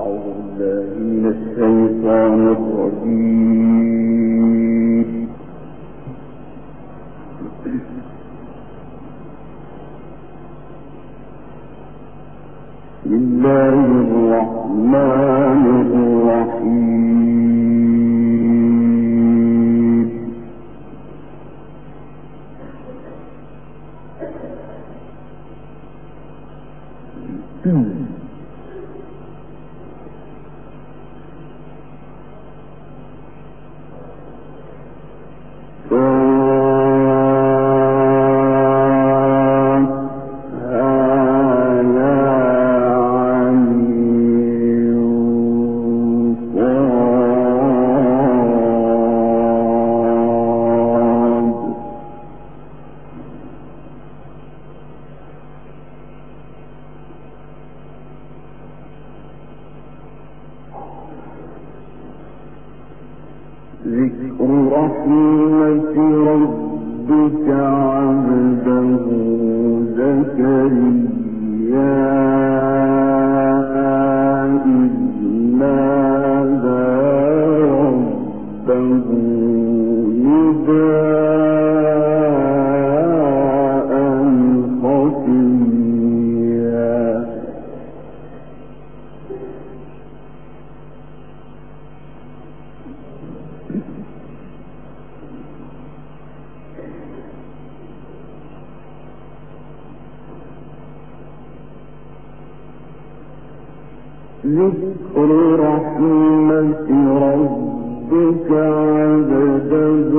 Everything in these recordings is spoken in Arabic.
ذكر رحمة ربك عبده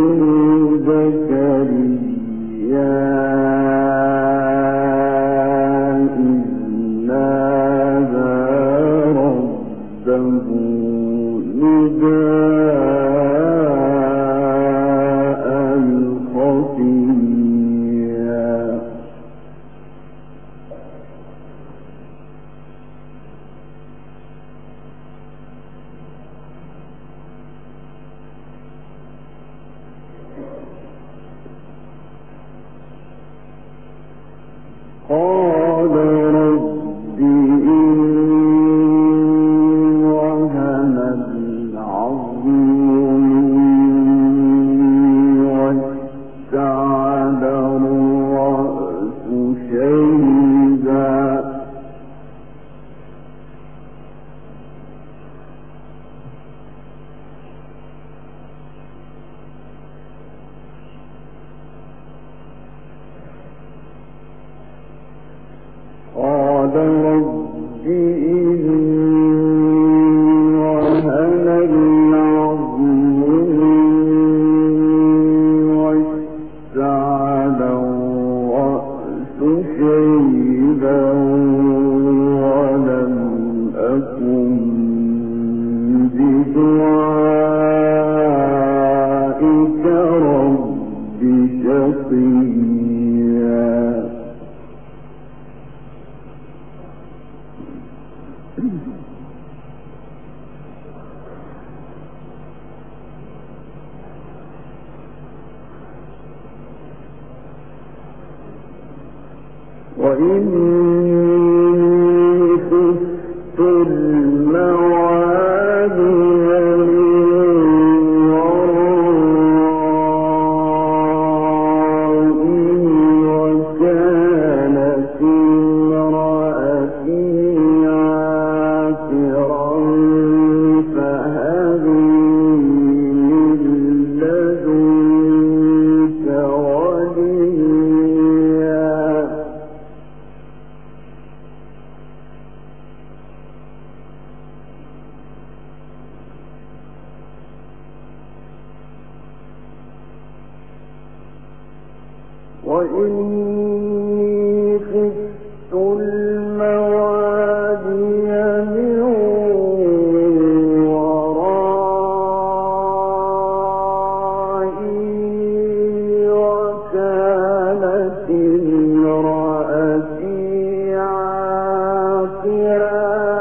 زكريا إذ نادى ربه نداء خفيا قال رب إني وهن العظم مني واشتعل الرأس شيبا قال رب إني وهن العظم مني واشتعل الرأس شيبا ولم أكن بدعائك رب شقيا وإني خفت الموالي من ورائي وكانت امرأتي عاقرا فهب لي من لدنك وليا وإني خفت الموالي من ورائي وكانت امرأتي عاقرا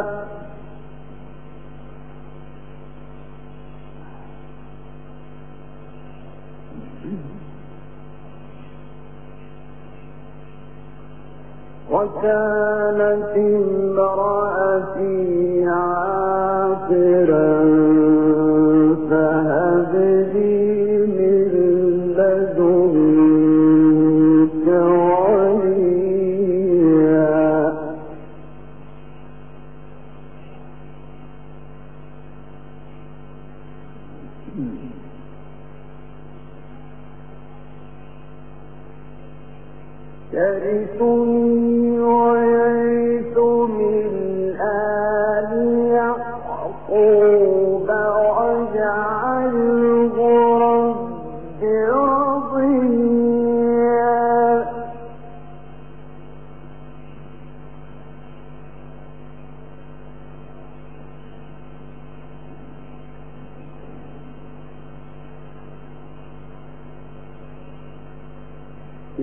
وكانت امرأتي عاقرا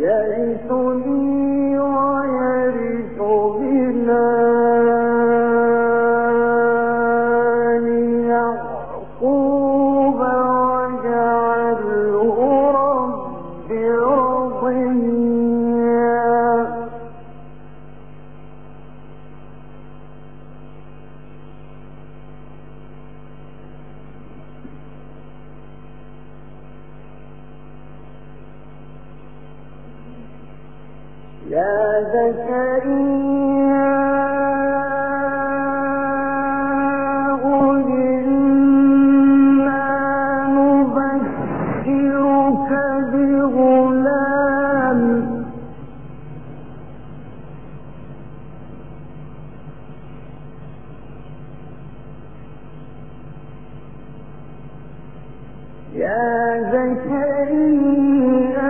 يرثني ويرث من آل يعقوب واجعله رب رضيا. يا زكريا إنا نبشرك بغلام يا زكريا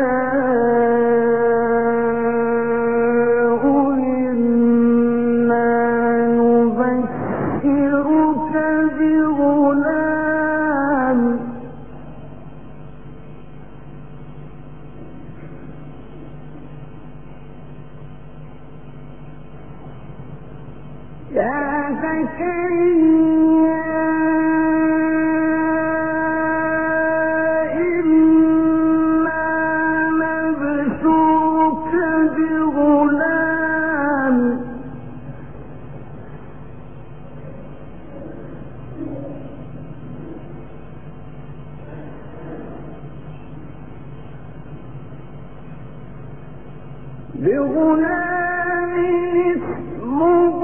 بغلام اسمه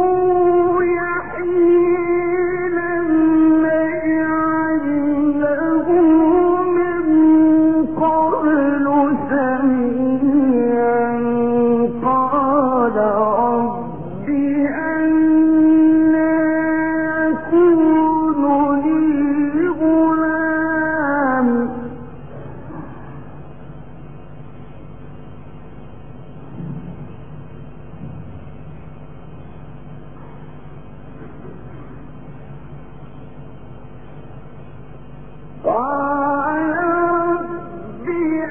يحيى لم نجعل له من قبل سميا قال رب أنى يكون لي غلام قال رب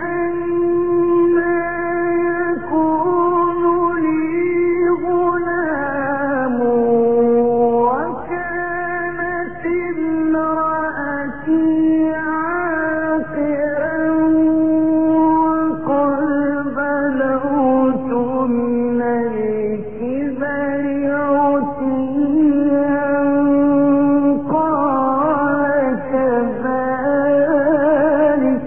أنى يكون لي غلام وكانت امرأتي عاقرا وقد بلغت من الكبر عتيا قال كذلك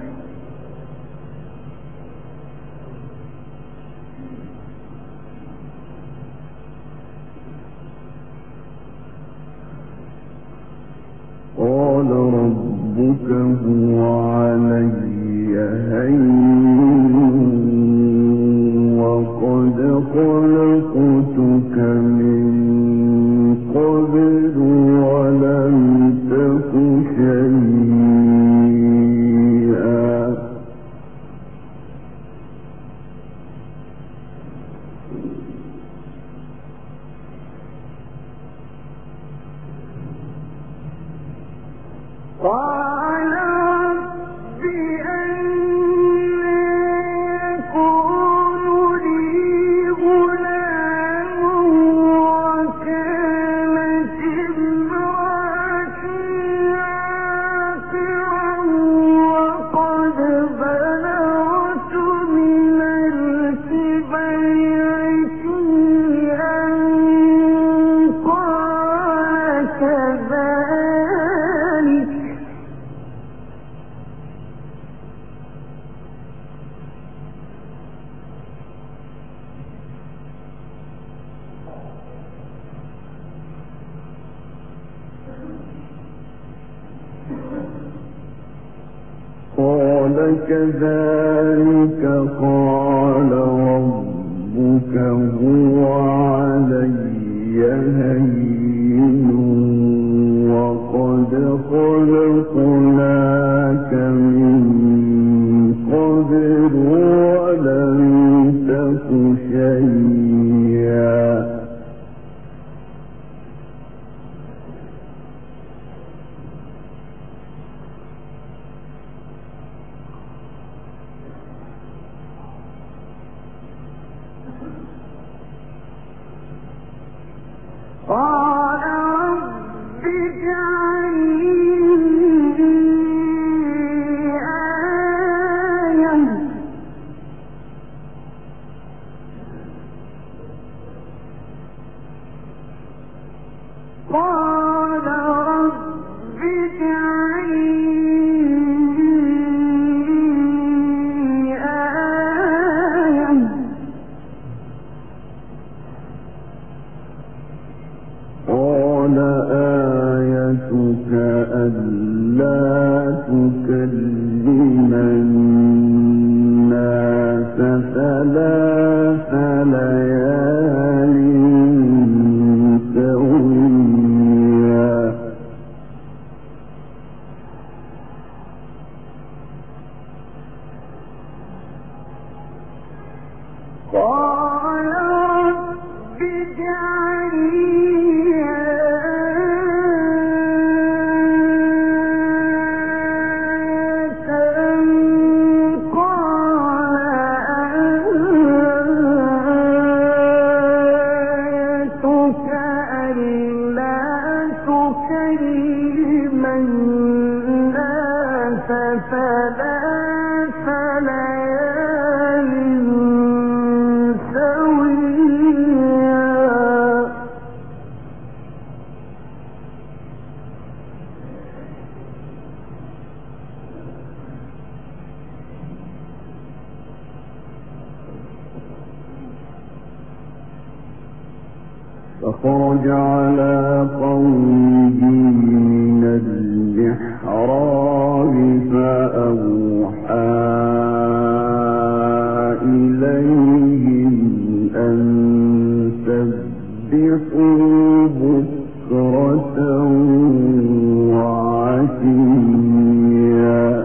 قال ربك هو علي هين وقد خلقتك من قبل ولم تك شيئا قال رب أنى يكون لي غلام وكانت امرأتي عاقرا وقد بلغت من الكبر عتيا قال كذلك قال كذلك قال ربك هو علي هين وقد خلقناك من قبل ولم تك شيئا فخرج على قومه من المحراب فأوحى إليهم أن سبحوا بكرة وعشيا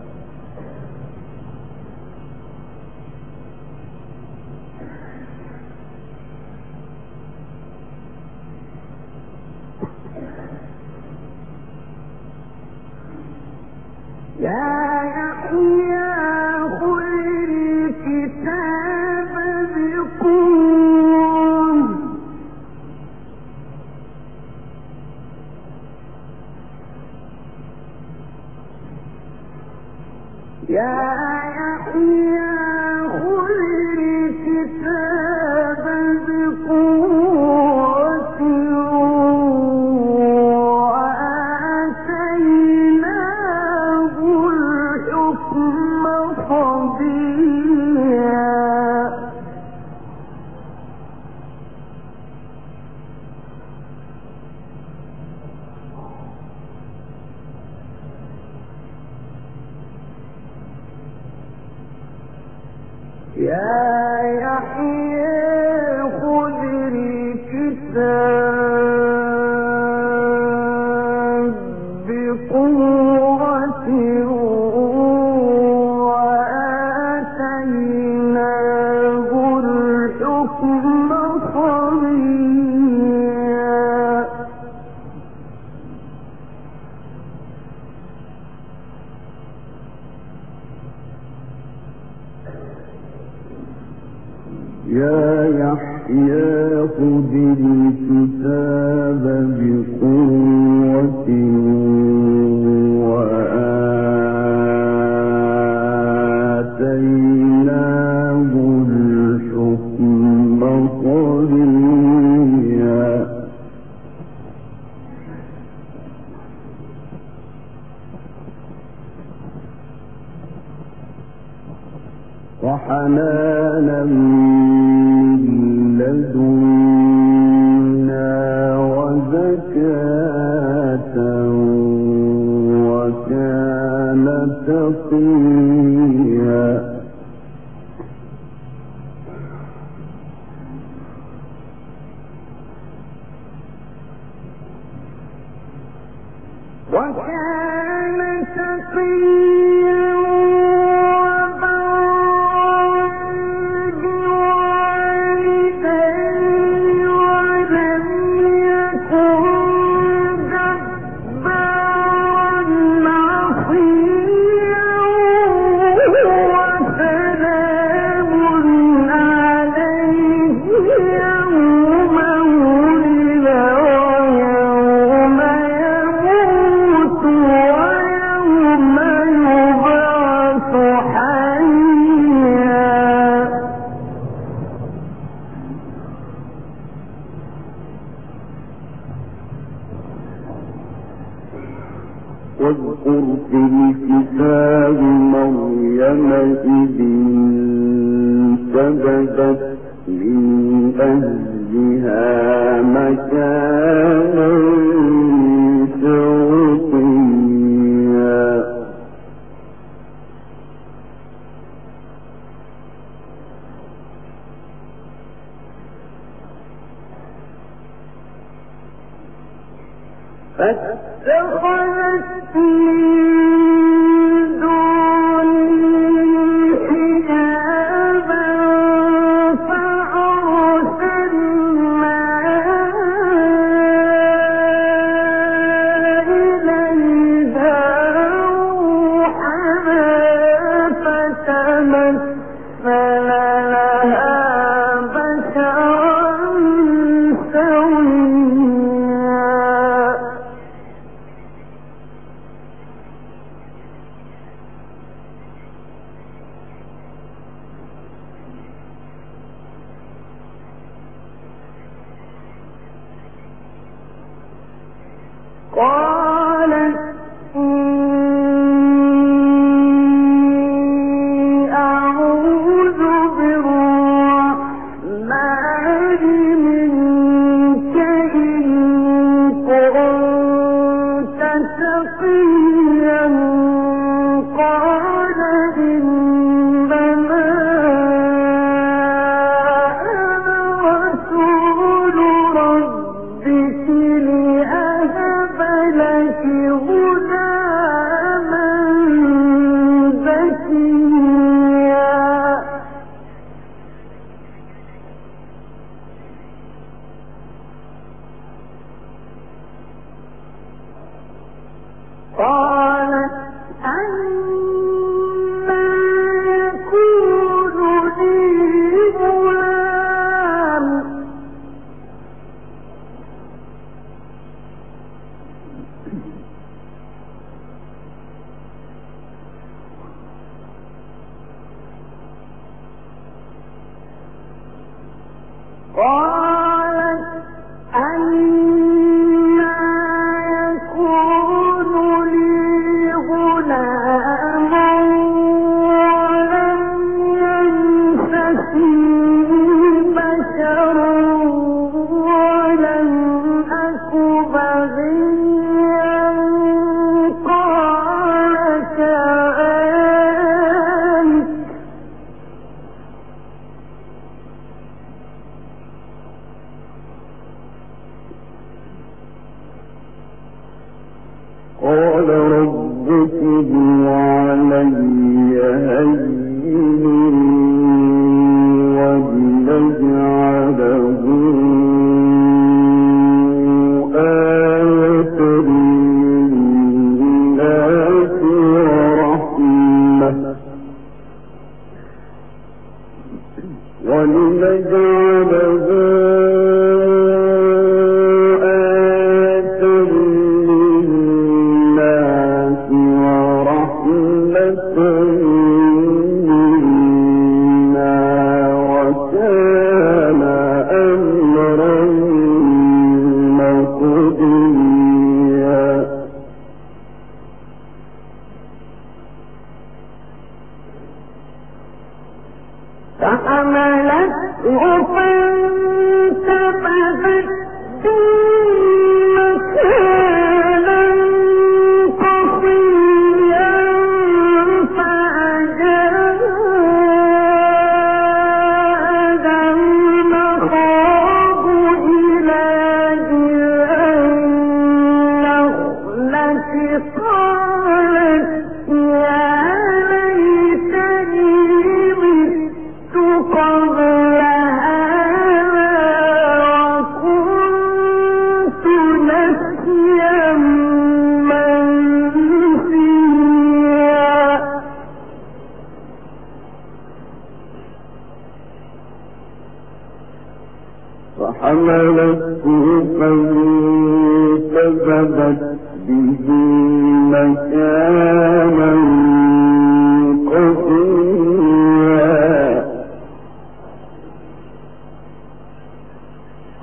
يا يحيى خذ الكتاب بقوة وآتيناه الحكم صبيا وحنانا لدنا وزكاة وكان تقيا يوم ولد واذكر في الكتاب مريم إذ انتبذت من أهلها مكانا شرقيا فاتخذت من دونهم حجابا فأرسلنا إليها روحنا فتمثل لها بشرا سويا قالت إني أعوذ بالرحمن منك إن كنت تقيا قال إنما أنا رسول ربك لأهب لك غلاما زكيا قالت أنى يكون لي غلام قالت أنى يكون لي غلام ولم يمسسني بشر ولم أك بغيا قال كذلك قال ربك علي هين ولنجعله آية للناس ورحمة ولنجعله فحملته فانتبذت به مكانا قصيا فأجاءها المخاض إلى جذع النخلة قالت يا ليتني مت قبل هذا وكنت نسيا منسيا فحملته فانتبذت به مكانا قصيا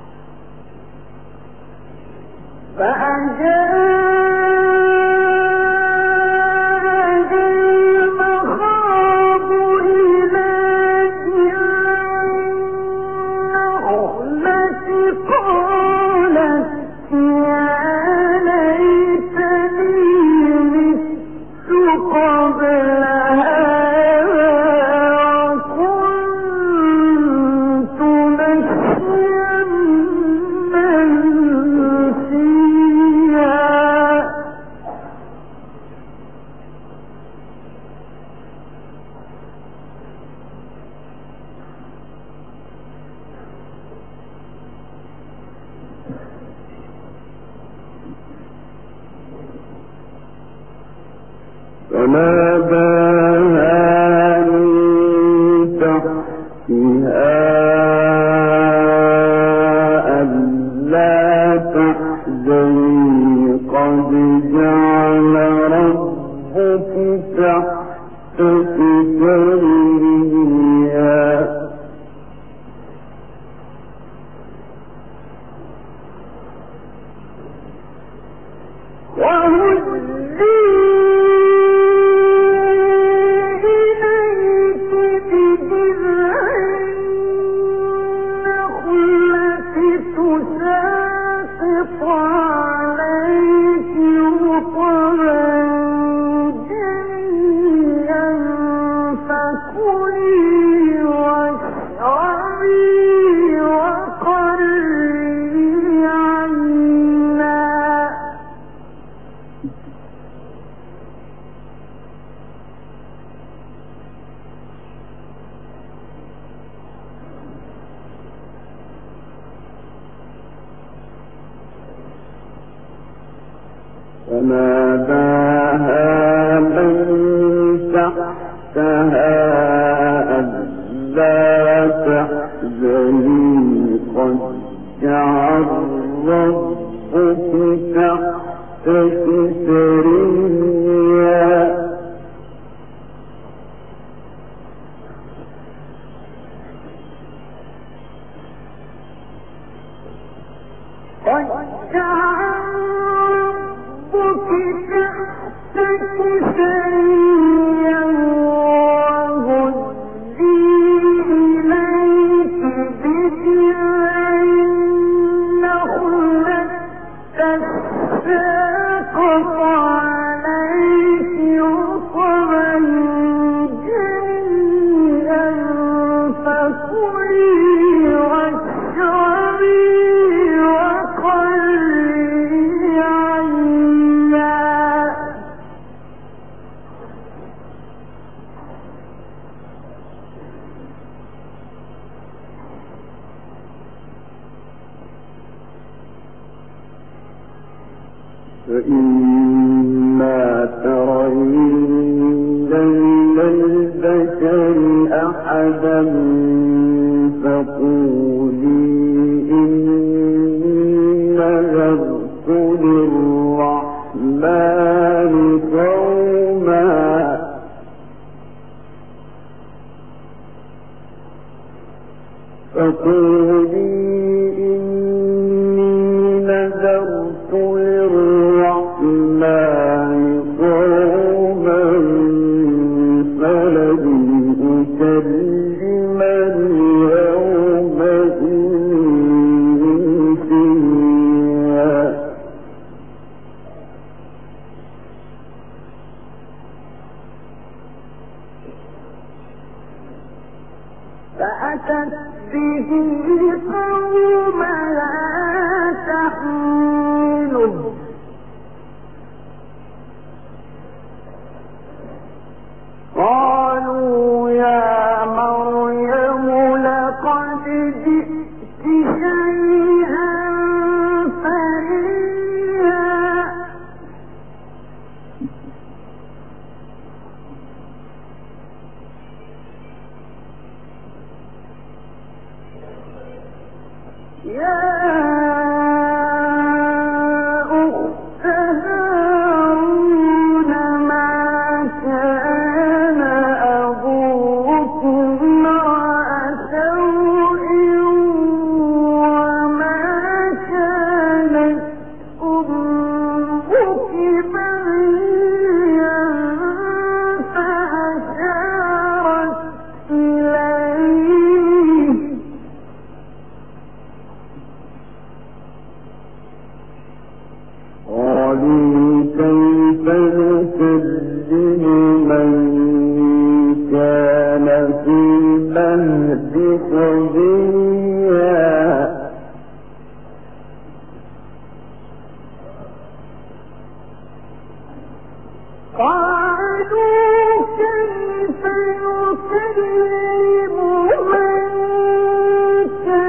فأجاءها فناداها من تحتها ألا تحزني قد جعل ربك تحتك سريا فناداها من تحتها ألا تحزني قد جعل ربك تحتك سريا فإما ترين من البشر أحدا فقولي إني نذرت للرحمن صوما فقولي إني نذرت للرحمن صوما فلن أكلم اليوم إنسيا فأتت به قومها تحمله قالوا يا مريم لقد جئت شيئا فريا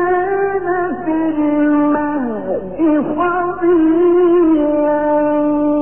صبيا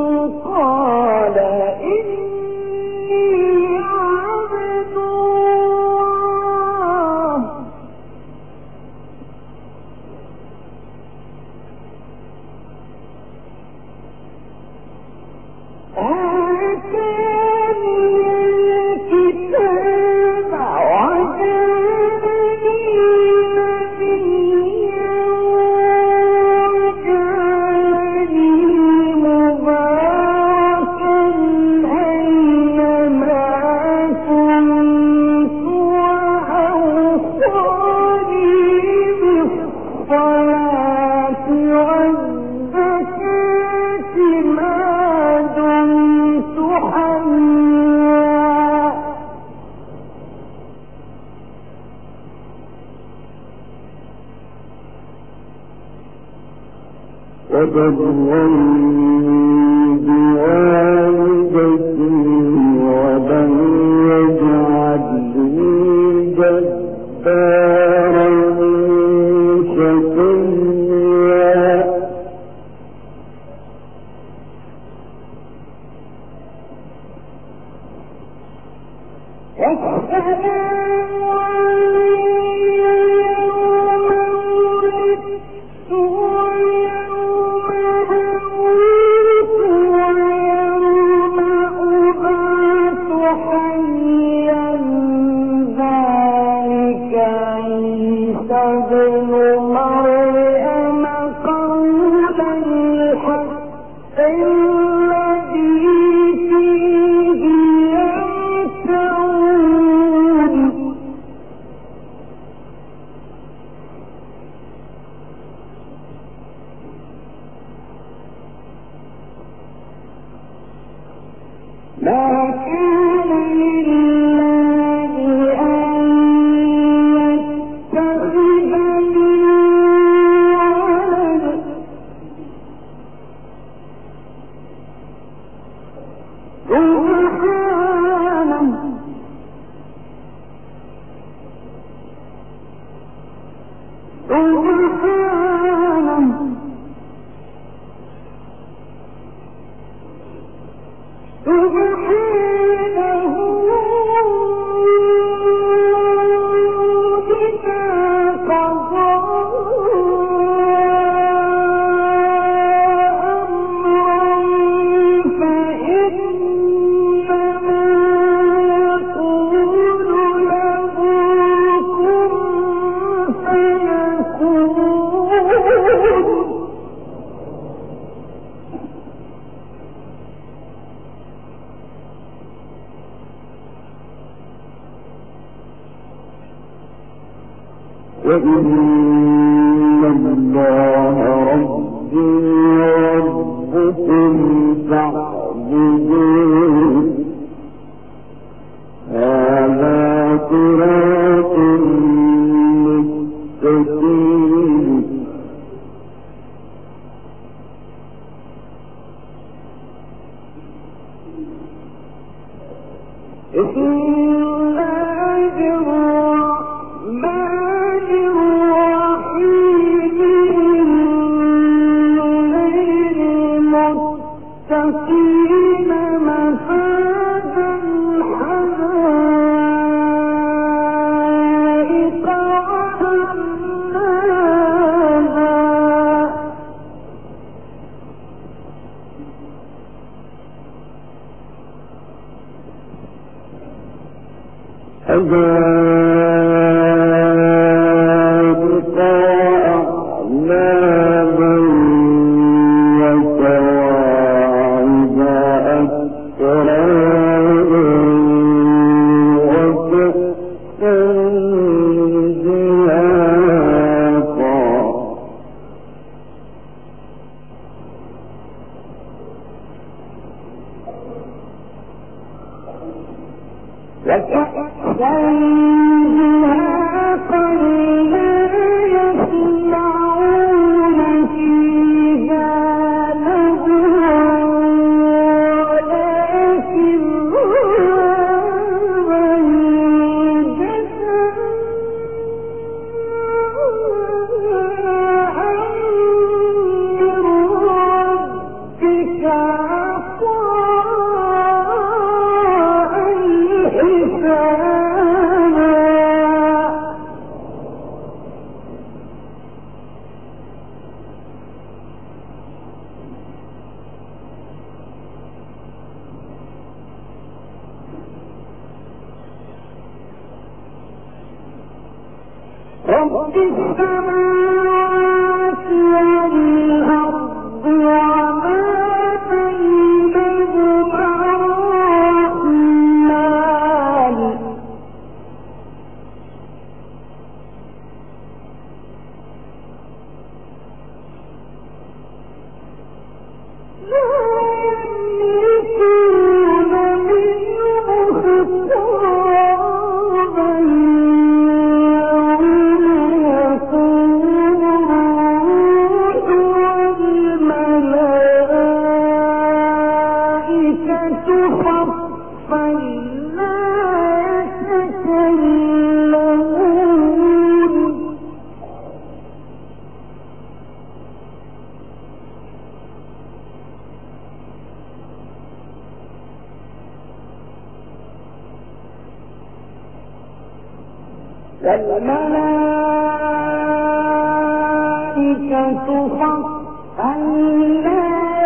فالملائكة صفا لا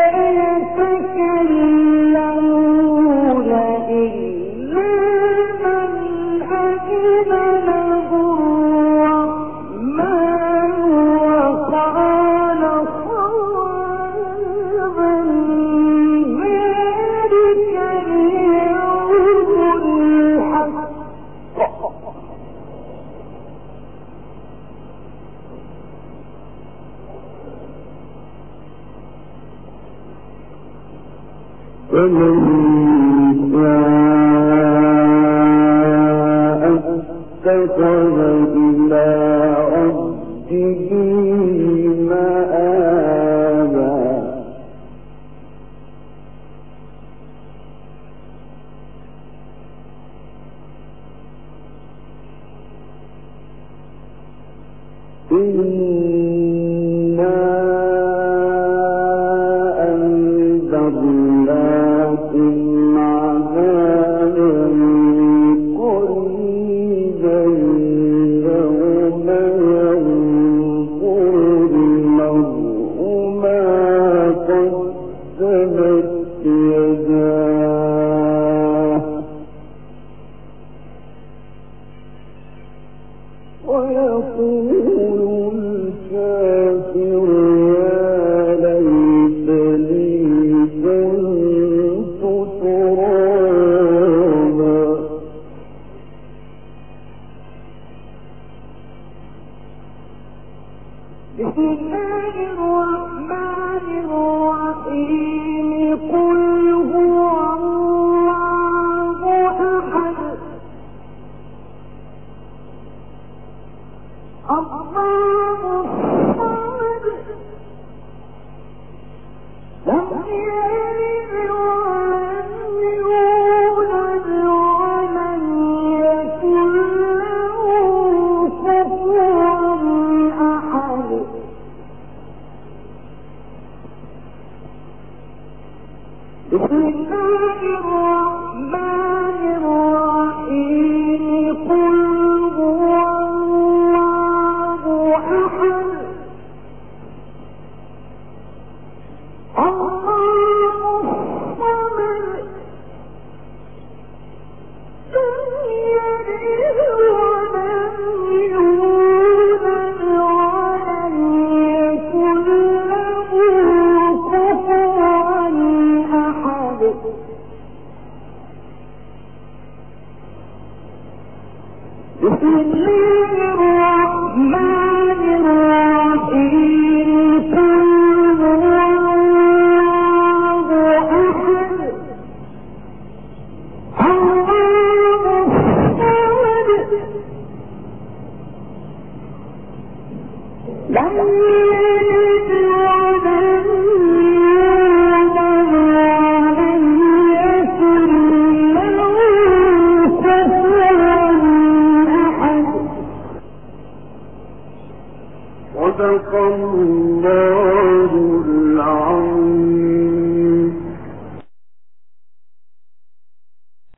يتكلمون إلا من أذن له الرحمن وقال صوابا ذلك اليوم الحق. فمن شاء اتخذ إلى ربه مآبا. إنا أنذرناكم عذابا قريبا يوم ينظر المرء ما قدمت يداه ويقول الكافر يا ليتني كنت ترابا. بسم الله الرحمن الرحيم. قل هو الله أحد الله الصمد لم يلد ولم يولد ولم يكن له كفوا أحد. بسم الله الرحمن الرحيم. قل هو الله أحد الله الصمد لم يلد ولم يولد ولم يكن له كفوا أحد. بسم الله